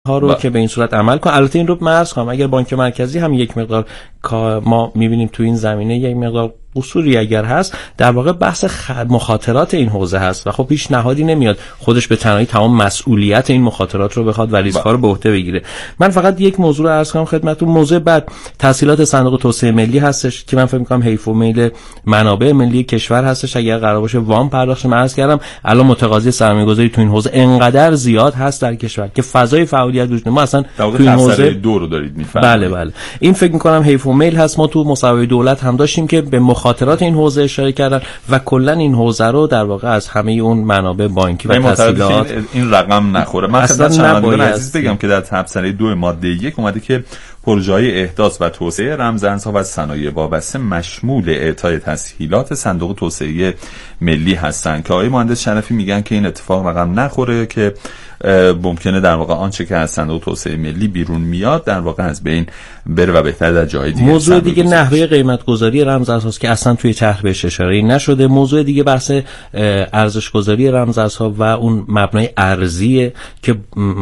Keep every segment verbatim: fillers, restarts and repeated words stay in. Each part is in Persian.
ها رو با... که به این صورت عمل کنه. البته این رو مرز کنم اگر بانک مرکزی هم یک مقدار ما می‌بینیم تو این زمینه یک مقدار قصوری اگر هست، در واقع بحث خ... مخاطرات این حوزه هست و خب هیچ نهادی نمیاد خودش به تنهایی تمام مسئولیت این مخاطرات رو بخواد و ریسک‌ها رو به عهده بگیره. من فقط یک موضوع رو عرض کنم خدمتتون. موضوع بعد تسهیلات صندوق توسعه ملی هستش که من فکر می‌کنم حیف و میل منابع ملی کشور هستش. اگر قرار باشه وام پرداخت شه، عرض کردم الان متقاضی سرمایه‌گذاری تو این حوزه انقدر زیاد هست در کشور که فضای فعالیت وجود ما اصلا تو این حوزه دو رو دارید می‌فهمید. بله بله این فکر می‌کنم حیف و میل هست. ما تو مصوبه دولت هم داشتیم که به مخاطرات این حوزه اشاره کردن و کلا این حوزه رو در واقع از همه اون منابع بانکی و تسهیلات این رقم نخوره. من خدمت شنوندگان عزیز بگم که در تبصره دو ماده یک اومده که پروژه‌های احداث و توسعه رمزارزها و صنایع وابسته مشمول اعطای تسهیلات صندوق توسعه ملی هستند که آقای مهندس شرفی میگن که این اتفاق رقم نخوره که ممکنه در واقع آنچه که از صندوق توسعه ملی بیرون میاد در واقع از بین بره و بهتر در جای دیگه. موضوع دیگه نحوه قیمت گذاری رمزارزهاست که اصلا توی طرح بهش اشاره نشده. موضوع دیگه بحث ارزش گذاری رمزارزها و اون مبنای ارزی که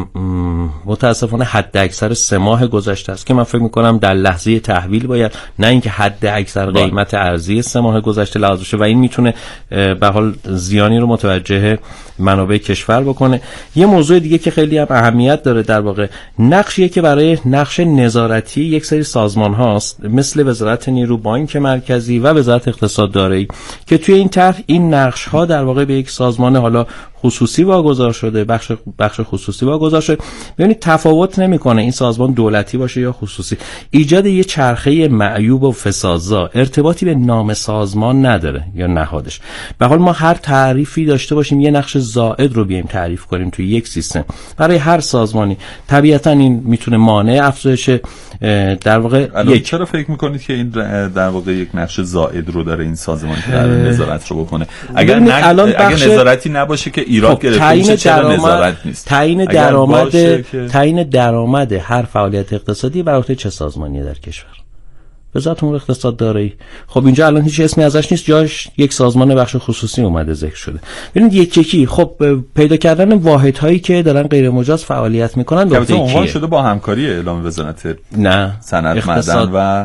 متاسفانه حد اکثر سه ماه گذشته است که من فکر می‌کنم در لحظه تحویل باید، نه اینکه حد اکثر قیمت ارزی سه ماه گذشته لحاظ بشه و این میتونه به حال زیانی رو متوجه منابع کشور بکنه. یه موضوع دیگه که خیلی هم اهمیت داره در واقع نقشیه که برای نقش نظارتی یک سری سازمان هاست مثل وزارت نیرو، بانک مرکزی و وزارت اقتصاد دارایی که توی این طرح این نقش ها در واقع به یک سازمان حالا خصوصی واگذار شده، بخش بخش خصوصی واگذار شده. ببینید تفاوت نمیکنه این سازمان دولتی باشه یا خصوصی. ایجاد یه چرخه معیوب و فسادزا ارتباطی به نام سازمان نداره یا نهادش. به حال ما هر تعریفی داشته باشیم یه نقش زائد رو بیایم تعریف کنیم توی یک سیستم برای هر سازمانی، طبیعتا این میتونه مانع افزایش در واقع یک. چرا فکر میکنید که این در واقع یک نقش زائد رو داره این سازمانی که نظارت رو بکنه؟ اگر نه اگر بخش... نظارتی نباشه که ایراد گرفته میشه، چرا نظارت نیست؟ تعیین درآمد که... تعیین درآمد هر فعالیت اقتصادی بر عهده چه سازمانی در کشور؟ وزارت امور اقتصاد دارایی. خب اینجا الان هیچ اسمی ازش نیست، جاش یک سازمان بخش خصوصی اومده ذکر شده. ببینید یک یکی خب پیدا کردن واحدهایی که دارن غیر مجاز فعالیت میکنن به عهده عنوان شده با همکاری اعلام وزارت نه صنعت معدن و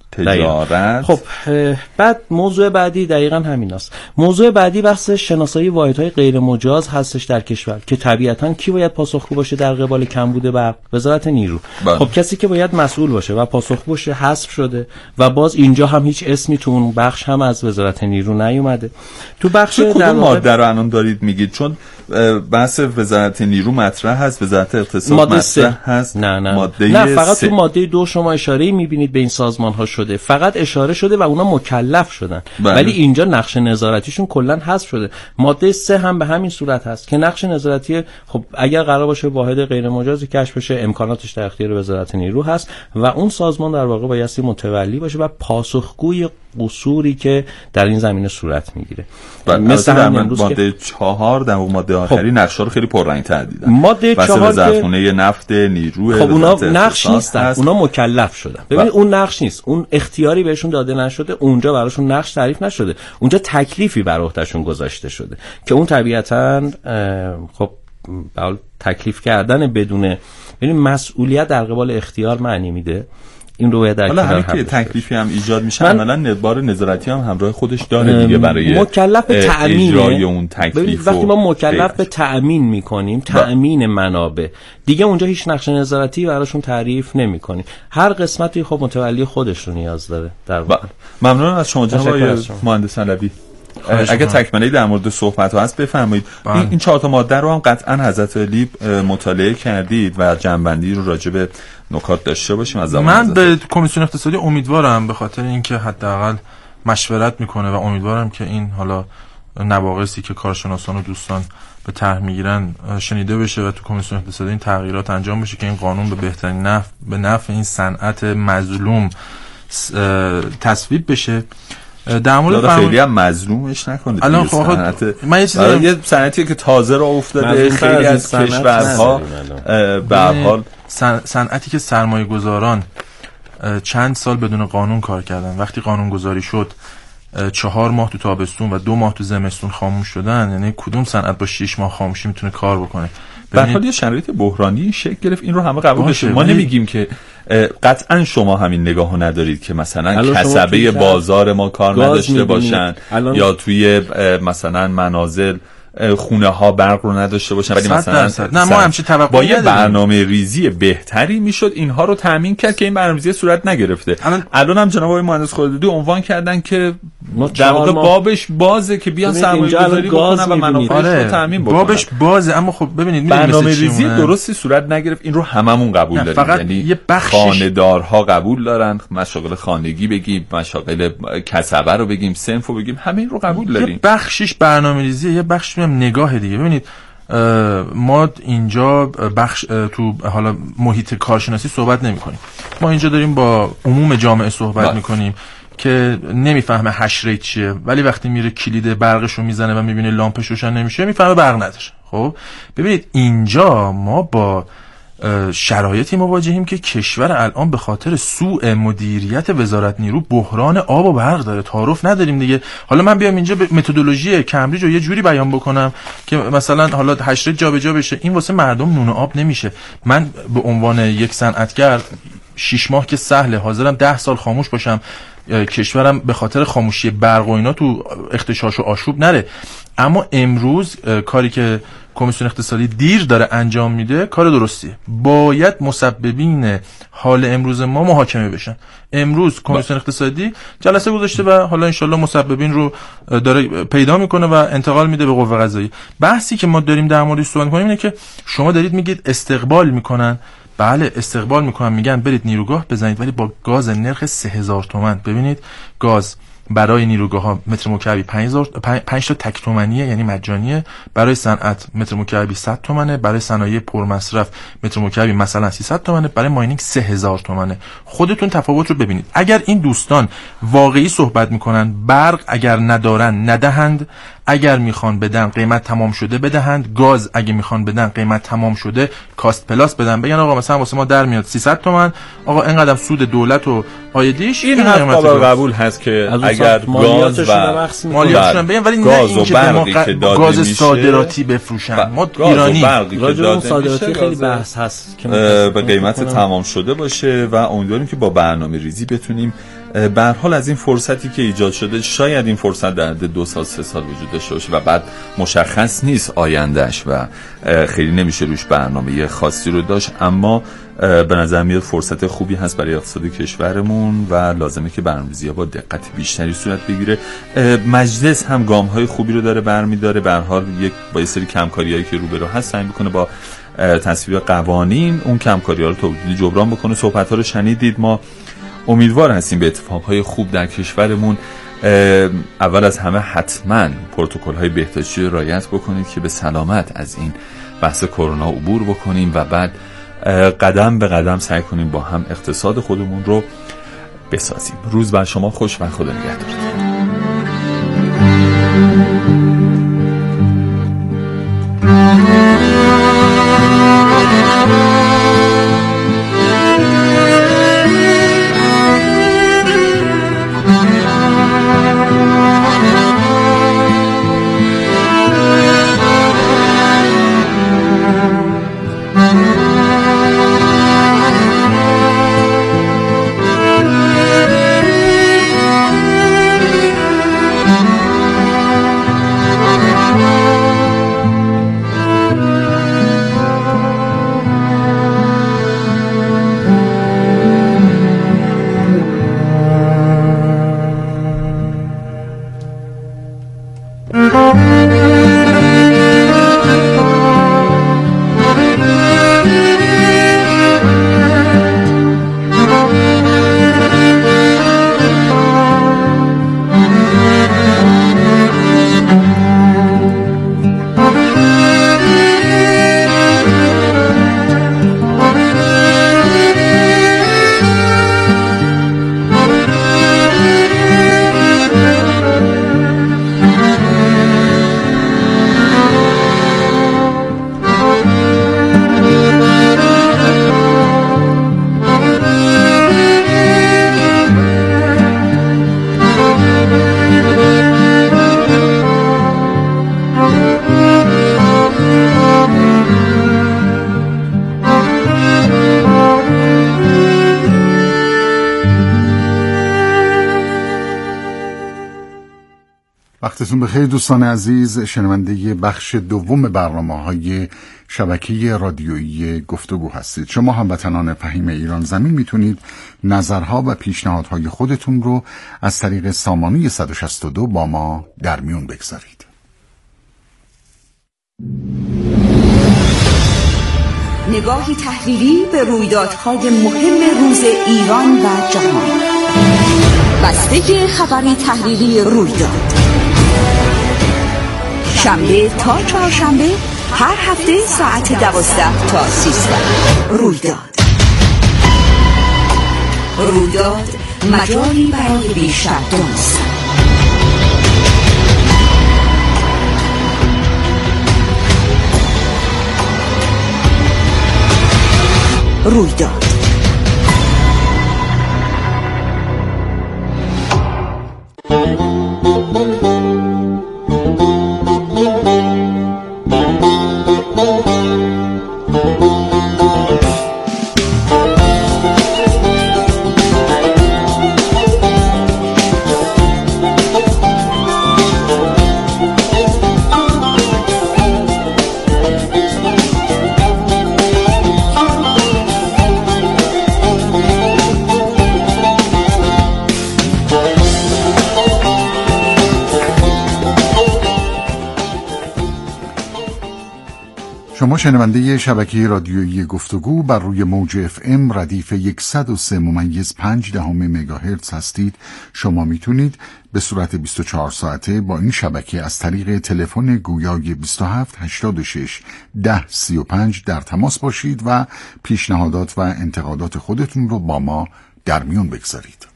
تجارت. خب بعد موضوع بعدی دقیقاً همین است. موضوع بعدی بحث شناسایی واحدهای غیر مجاز هستش در کشور که طبیعتاً کی باید پاسخگو باشه در قبال کمبود برق؟ وزارت نیرو. بله. خب کسی که باید مسئول باشه و پاسخگو باشه حذف شده و باز اینجا هم هیچ اسمی تو اون بخش هم از وزارت نیرو نیومده. تو بخش در ماده رو الان دارید میگید؟ چون بحث وزارت نیرو مطرح هست، وزارت اقتصاد مطرح هست. نه نه ماده نه فقط سه. تو ماده دو شما اشاره می‌بینید به این سازمان ها شده، فقط اشاره شده و اونا مکلف شدن. بله. ولی اینجا نقش نظارتیشون کلا حذف شده. ماده سه هم به همین صورت هست که نقش نظارتی خب اگر قرار باشه واحد غیر مجازی کشف بشه امکاناتش در اختیار وزارت نیرو هست و اون سازمان در واقع بایستی متولی باشه و پاسخگوی قصوری که در این زمینه صورت میگیره. مثل همین ماده چهار در ماده آخری خب. نقشا رو خیلی پررنگ‌تر دیدن. ماده چهار وزارتخونه نفت نیرو خب اونا نقش نیستن، اونا مکلف شدن. ببین اون نقش نیست، اون اختیاری بهشون داده نشده، اونجا براشون نقش تعریف نشده، اونجا تکلیفی بر عهدهشون گذاشته شده که اون طبیعتاً خب باید تکلیف کردن بدون ببین مسئولیت در قبال اختیار معنی میده. این رو باید در کنار هم که تکلیفی هم ایجاد میشه عملاً بار نظارتی هم همراه خودش داره دیگه برای مکلف به تأمین اون تکلیف. وقتی ما مکلف به تأمین میکنیم تأمین منابع دیگه اونجا هیچ نقش نظارتی براشون تعریف نمیکنیم. هر قسمتی خب متولی خودش رو نیاز داره در واقع. ممنون از شما جناب مهندس علوی. اگه تکمله در مورد صحبت ها هست بفرمایید. این, این چهار تا ماده رو هم قطعا حضرت علی مطالعه کردید و جنبندی رو راجع به نکات داشته باشیم از زمان. من به کمیسیون اقتصادی امیدوارم به خاطر اینکه حداقل مشورت میکنه و امیدوارم که این حالا نواقصی که کارشناسان و دوستان به طرح میگیرن شنیده بشه و تو کمیسیون اقتصادی این تغییرات انجام بشه که این قانون به بهترین نفع به نفع این صنعت مظلوم تصویب بشه. در مورد خیلی هم مظلومش نکنید. الان صنعت من یه چیزی یه صنعتی که تازه راه افتاده، خیلی از کشورها به هر حال صنعتی که سرمایه گذاران چند سال بدون قانون کار کردن، وقتی قانون گذاری شد چهار ماه تو تابستون و دو ماه تو زمستون خاموش شدن. یعنی کدوم صنعت با شش ماه خاموشی میتونه کار بکنه؟ در حال یه شرایط بحرانی شکل گرفت، این رو همه قبول داشتیم. ما نمیگیم که قطعا شما همین نگاهو ندارید که مثلا کسبه بازار ما کار نداشته باشن یا توی مثلا منازل خونه ها برق رو نداشته باشن، ولی مثلا نه ما همچین توقعی با یه برنامه ریزی بهتری میشد اینها رو تامین کرد که این برنامه‌ریزی صورت نگرفته. الان هم جناب آقای مهندس خردادی عنوان کردن که در واقع بابش بازه که بیان سرمایه‌گذاری بکنن و منافعش رو تامین بکنن. بابش بازه، اما خب ببینید برنامه ریزی درستی صورت نگرفت. این رو هممون قبول داریم، یعنی خانه‌دارها قبول دارن، مشاغل خانگی بگیم، مشاغل کسبه رو بگیم، صنف رو بگیم، همه این رو قبول داریم. یه بخشش برنامه‌ریزی، یه بخش هم نگاه دیگه. ببینید ما اینجا بخش تو حالا محیط کارشناسی صحبت نمی‌کنیم، ما اینجا داریم با عموم جامعه صحبت می‌کنیم که نمیفهمه هش ریت چیه، ولی وقتی میره کلید برقش رو میزنه و میبینه لامپش روشن نمیشه میفهمه برق نداره. خب ببینید اینجا ما با شرایطی مواجهیم که کشور الان به خاطر سوء مدیریت وزارت نیرو بحران آب و برق داره، تعارف نداریم دیگه. حالا من بیام اینجا به متدولوژی کمبریج رو یه جوری بیان بکنم که مثلا حالا هشت جابجا بشه، این واسه مردم نون و آب نمیشه. من به عنوان یک صنعتگر شش ماه که سهله، حاضرم ده سال خاموش باشم، کشورم به خاطر خاموشی برق و اینا تو اغتشاش و آشوب نره. اما امروز کاری که کمیسیون اقتصادی دیر داره انجام میده کار درستیه. باید مسببین حال امروز ما محاکمه بشن. امروز کمیسیون اقتصادی جلسه گذاشته و حالا انشالله مسببین رو داره پیدا میکنه و انتقال میده به قوه قضاییه. بحثی که ما داریم در موردش صحبت می‌کنیم اینه که شما دارید میگید استقبال میکنن. بله استقبال میکنن، میگن برید نیروگاه بزنید، ولی با گاز نرخ سه هزار تومان. ببینید گاز برای نیروگاه ها متر مکعبی پنج تا تک تومانیه، یعنی مجانیه. برای صنعت متر مکعبی صد تومانه، برای صنایع پرمصرف متر مکعبی مثلا سیصد تومانه، برای ماینینگ سه هزار تومانه. خودتون تفاوت رو ببینید. اگر این دوستان واقعی صحبت میکنن، برق اگر ندارن ندهند، اگر میخوان بدن قیمت تمام شده بدهند، گاز اگه میخوان بدن قیمت تمام شده کاست پلاس بدن، بگن آقا مثلا واسه ما در میاد سیصد تومان، آقا اینقدر سود دولت و آیدیش، این حرف قابل قبول هست که اگر گاز و مالیاتشون بگن، ولی نه اینکه به ما گاز صادراتی بفروشن. ما ایرانی راجع به صادراتی خیلی بحث هست که به قیمت تمام شده باشه و امیدواریم که با برنامه‌ریزی بتونیم به هر حال از این فرصتی که ایجاد شده، شاید این فرصت در دو سال سه سال وجود داشته باشه و بعد مشخص نیست آیندهش و خیلی نمیشه روش برنامه خاصی رو داشت، اما به نظر میاد فرصت خوبی هست برای اقتصاد کشورمون و لازمه که برنامه‌ریزی‌ها با دقت بیشتری صورت بگیره. مجلس هم گام‌های خوبی رو داره برمی‌داره، به هر حال یک با یه سری کمکاریایی که روبرو هست سعی می‌کنه با تصویب قوانین اون کمکاری‌ها رو توجیه جبران بکنه. صحبت‌ها رو شنیدید. ما امیدوار هستیم به اتفاقهای خوب در کشورمون. اول از همه حتما پروتکل‌های بهداشتی رو رعایت بکنید که به سلامت از این بحث کرونا عبور بکنیم و بعد قدم به قدم سعی کنیم با هم اقتصاد خودمون رو بسازیم. روز بر شما خوش و خدا نگهدارتون. وقتتون بخیر دوستان عزیز، شنونده بخش دوم برنامه‌های شبکه رادیویی گفتگو هستید. شما هموطنان فهیم ایران زمین میتونید نظرها و پیشنهادهای خودتون رو از طریق سامانه صد و شصت و دو با ما در میون بگذارید. نگاهی تحلیلی به رویدادهای مهم روز ایران و جهان. بسته خبری تحلیلی رویداد، شنبه تا چهارشنبه هر هفته ساعت دوازده تا سیزده. رویداد رویداد مجالی برای بیشتر دانستن. رویداد شما شنونده شبکه رادیویی گفتگو بر روی موج اف ام ردیف صد و سه ممیز پنج دهم مگاهرتز هستید. شما میتونید به صورت بیست و چهار ساعته با این شبکه از طریق تلفن گویای بیست و هفت هشتاد و شش ده سی و پنج در تماس باشید و پیشنهادات و انتقادات خودتون رو با ما در میون بگذارید.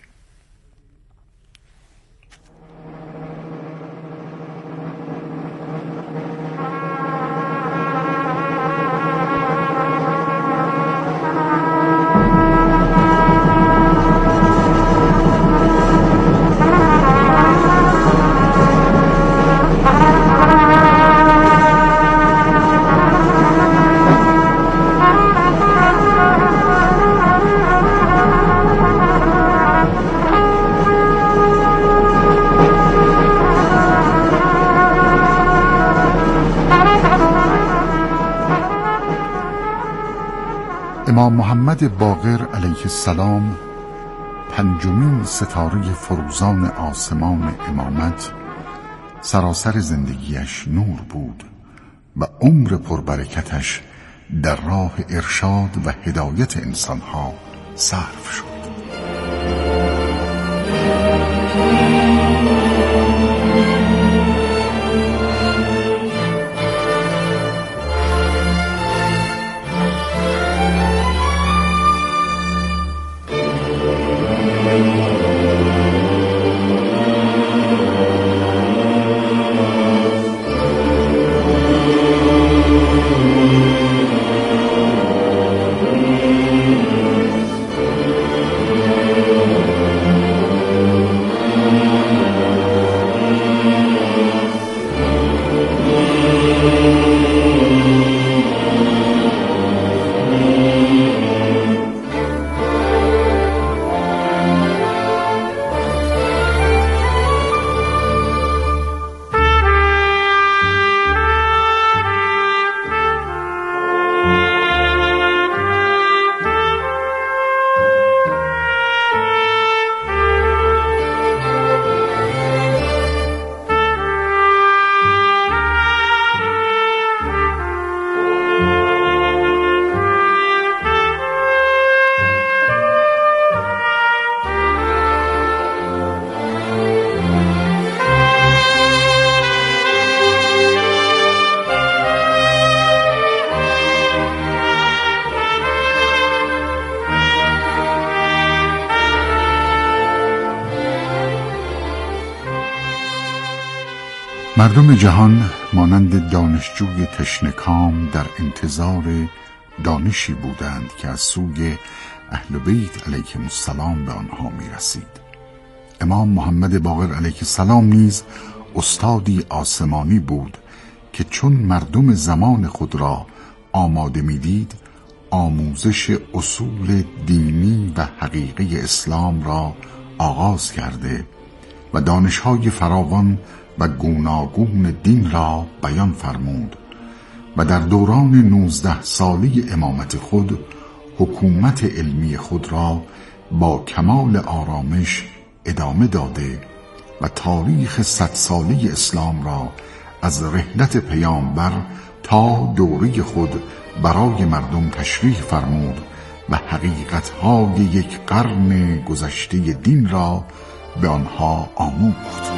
امام محمد باقر علیه السلام، پنجمین ستاره فروزان آسمان امامت، سراسر زندگیش نور بود و عمر پربرکتش در راه ارشاد و هدایت انسانها صرف شد. مردم جهان مانند دانشجوی تشنه‌کام در انتظار دانشی بودند که از سوی اهل بیت علیهم السلام به آنها می رسید. امام محمد باقر علیه السلام نیز استادی آسمانی بود که چون مردم زمان خود را آماده می دید، آموزش اصول دینی و حقیقی اسلام را آغاز کرده و دانش‌های فراوان و گوناگون دین را بیان فرمود و در دوران نوزده سالی امامت خود حکومت علمی خود را با کمال آرامش ادامه داده و تاریخ صد سالی اسلام را از رحلت پیامبر تا دوره خود برای مردم تشریح فرمود و حقیقت‌های یک قرن گذشته دین را به آنها آموخت.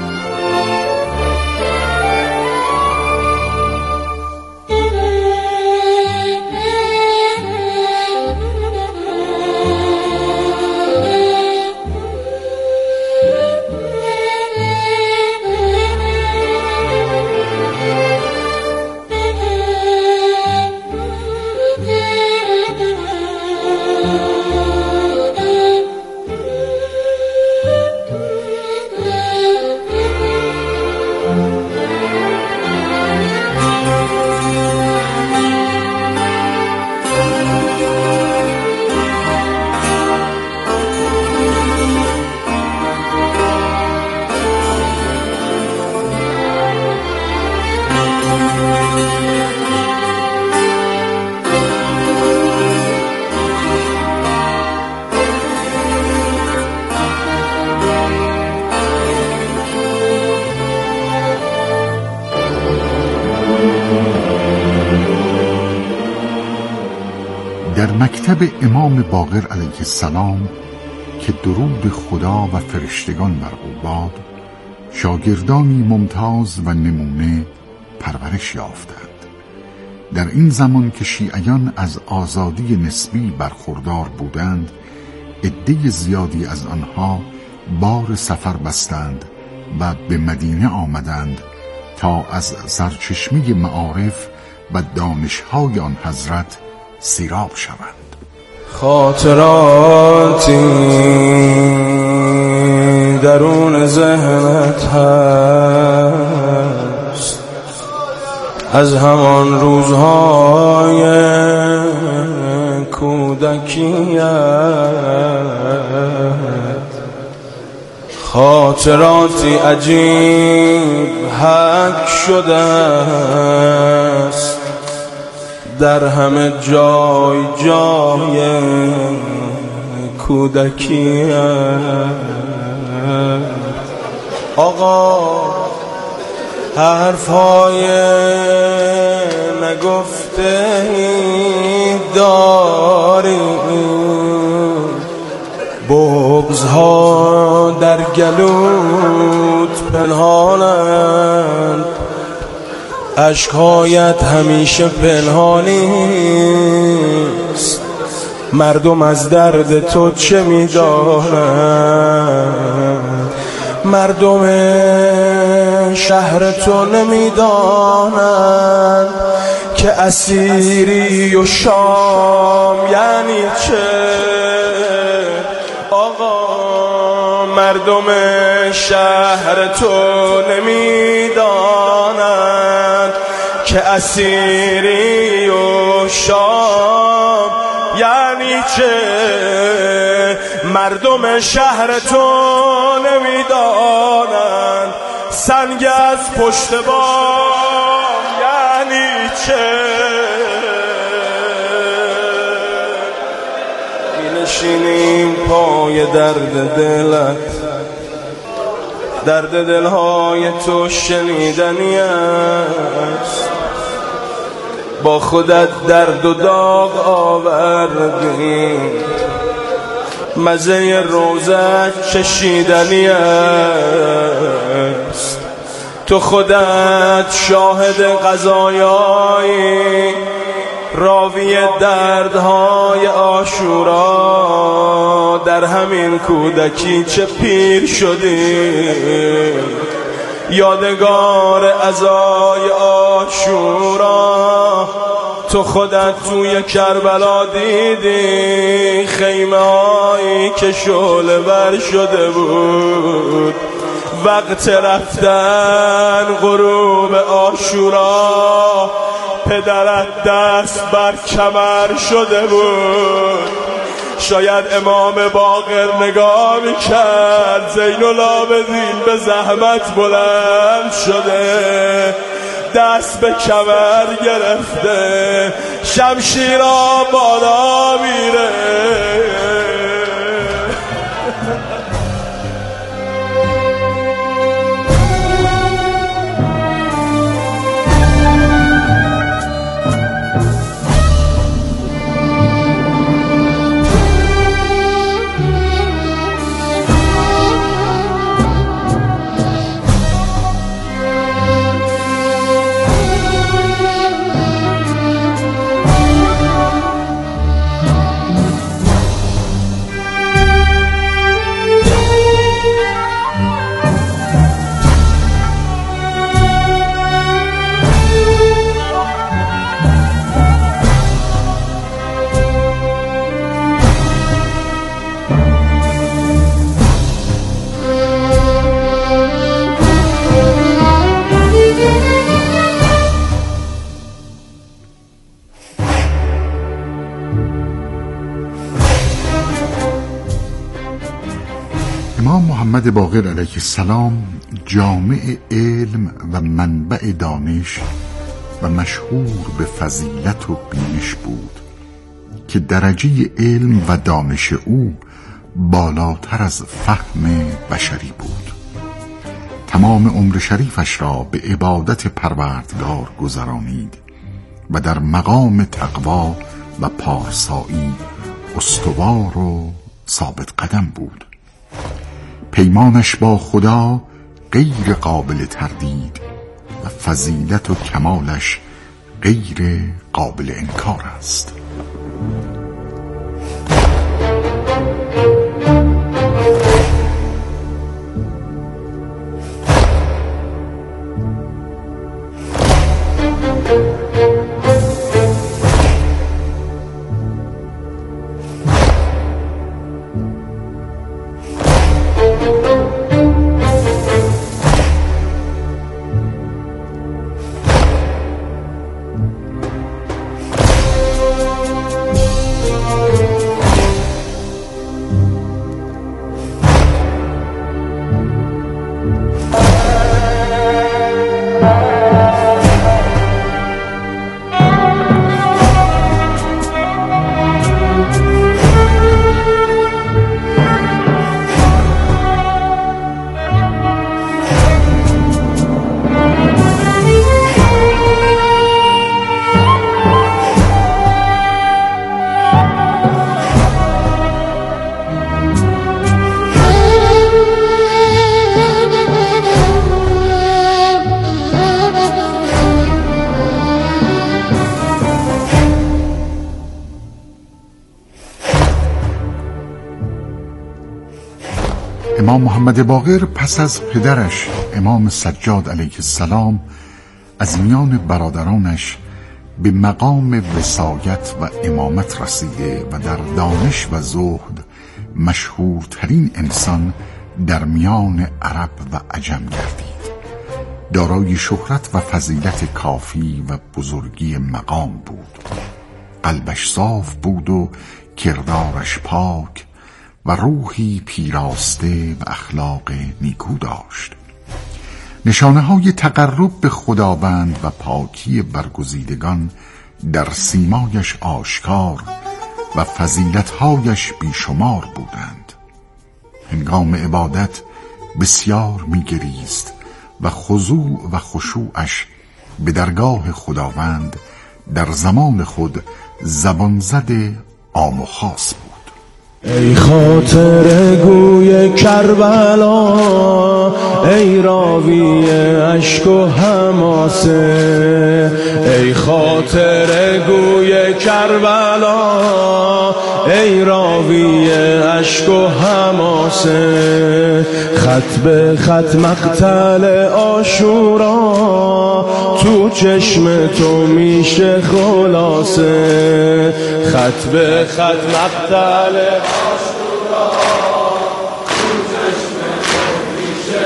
در مکتب امام باقر علیه السلام که درود خدا و فرشتگان بر او باد، شاگردانی ممتاز و نمونه پرورش یافتند. در این زمان که شیعیان از آزادی نسبی برخوردار بودند، عده زیادی از آنها بار سفر بستند و به مدینه آمدند تا از سرچشمه معارف و دانش‌های آن حضرت سیراب شوند. خاطراتی درون ذهنت هست از همان روزهای کودکیت، خاطراتی عجیب حک شده است در همه جای جای کودکیت. آقا حرفهای نگفته داری، بغضها در گلوت پنهانند، اشک‌هایت همیشه پنهانیست. مردم از درد تو چه می‌دانند؟ مردم شهر تو نمی‌دانند که اسیری و شام یعنی چه. آقا مردم شهر تو نمی‌دانند که اسیری و شام یعنی چه. مردم شهر تو نمیدانند سنگ از پشت بام یعنی چه. می نشینیم پای درد دلت، درد دلهای تو شنیدنی است. با خودت درد و داغ آوردی، مزه روزت چشیدنی است. تو خودت شاهد قضایایی، راوی دردهای عاشورا. در همین کودکی چه پیر شدی، یادگار عزای عاشورا. تو خودت توی کربلا دیدی خیمه هایی که شعله ور شده بود. وقت رفتن غروب عاشورا، پدرت دست بر کمر شده بود. شاید امام باقر نگاه میکرد زین العابدین به زحمت بلند شده، دست به کمر گرفته، شمشیرها بالا میره. امام محمد باقر علیه السلام جامع علم و منبع دانش و مشهور به فضیلت و بینش بود که درجه علم و دانش او بالاتر از فهم بشری بود. تمام عمر شریفش را به عبادت پروردگار گذرانید و در مقام تقوا و پارسایی استوار و ثابت قدم بود. پیمانش با خدا غیر قابل تردید و فضیلت و کمالش غیر قابل انکار است. امام محمد باقر پس از پدرش امام سجاد علیه السلام از میان برادرانش به مقام وصایت و امامت رسیده و در دانش و زهد مشهورترین انسان در میان عرب و عجم گردید. دارای شهرت و فضیلت کافی و بزرگی مقام بود. قلبش صاف بود و کردارش پاک و روحی پیراسته و اخلاق نیکو داشت. نشانه های تقرب به خداوند و پاکی برگزیدگان در سیمایش آشکار و فضیلتهایش بیشمار بودند. هنگام عبادت بسیار می‌گریست و خضوع و خشوعش به درگاه خداوند در زمان خود زبان زده عام و خاص بود. ای خاطر گوی کربلا، ای راوی اشک و حماسه، ای خاطر گوی کربلا، ای راوی اشک و حماسه، خط به خط مقتل عاشورا تو چشم تو میشه خلاصه، خط به خط مقتل عاشورا تو چشم تو میشه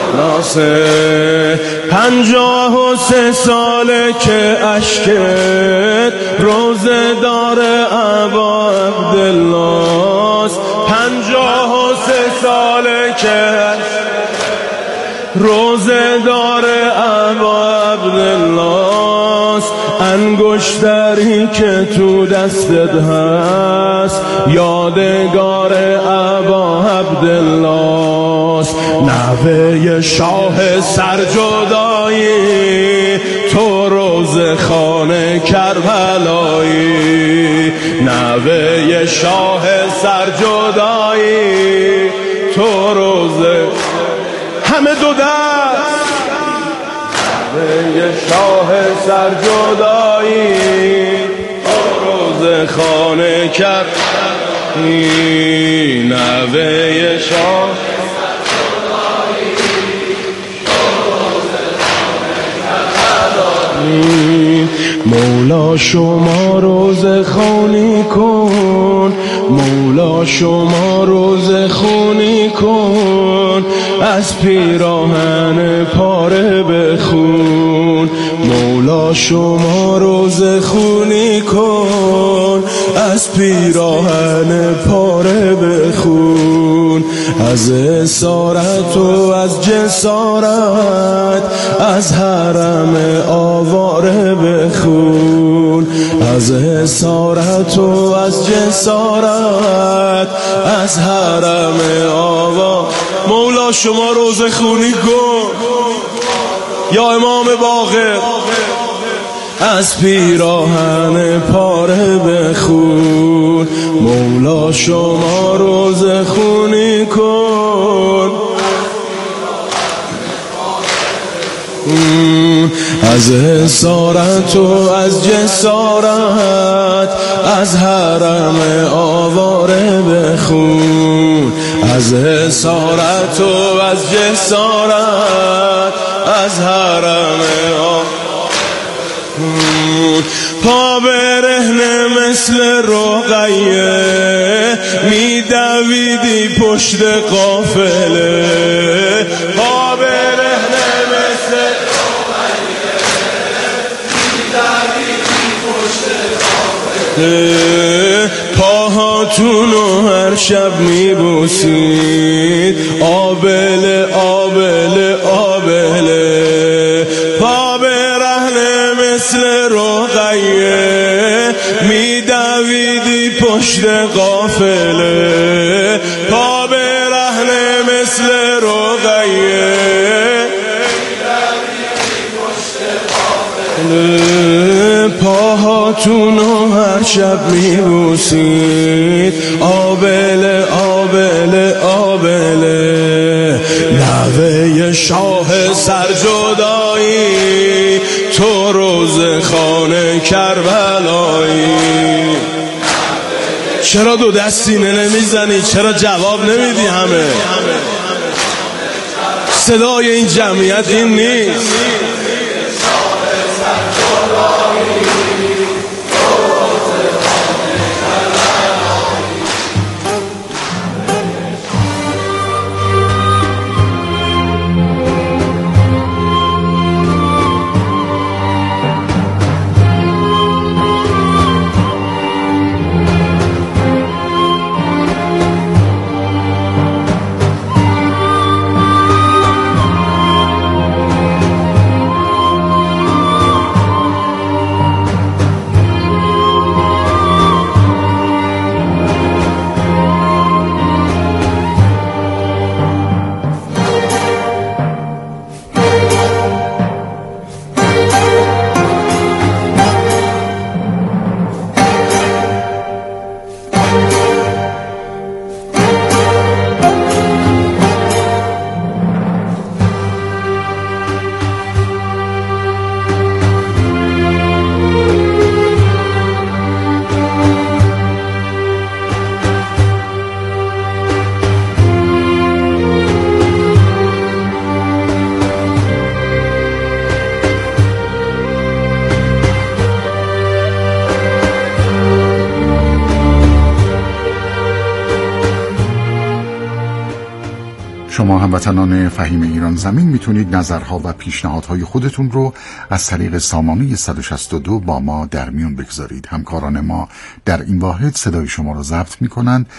خلاصه. پنجاه و سه ساله که اشکت روزه داره ابا عبدالله، پنجاه و سه ساله که روزه داره ابا عبدالله، انگشتری که تو دستت هست یادگار ابا عبدالله، نوه شاه سرجدایی تو روز خانه کربلایی، نوه شاه سرجدایی تو روز همه دو دست، نوه شاه سرجدایی تو روز خانه کربلایی، نوه شاه مولا شما روز خونی کن، مولا شما روز خونی کن، از پیراهن پاره بخون، مولا شما روز خونی کن، از پیراهن پاره بخون، از اسارت و از جسارت از حرم آواره بخون، از اسارت و از جسارت از حرم آواره. مولا شما روز خونی کن یا امام باقر، از پیراهن پاره بخون، مولا شما روز خونی کن، از اسارت و از جسارت از حرم آواره بخون، از اسارت و از جسارت از حرم آواره. پا برهنه مثل رقیه میدویدی پشت قافله، پا برهنه مثل رقیه میدویدی پشت قافله، پاهاتونو هر شب میبوسید آبله آبله آبله، پا برهنه مثل رقیه میدویدی پشت قافله، پا برهنه مثل رقیه میدویدی پشت قافله، پاهاتونو هر شب میبوسید آبله آبله آبله، نوه شاه سرجدایی تو روز خانه کربلایی. چرا دو دستینه نمیزنی؟ چرا جواب نمیدی؟ همه صدای این جمعیت این نیست. شما هموطنان فهیم ایران زمین میتونید نظرها و پیشنهادهای خودتون رو از طریق سامانه صد و شصت و دو با ما در میون بگذارید. همکاران ما در این واحد صدای شما رو ضبط میکنن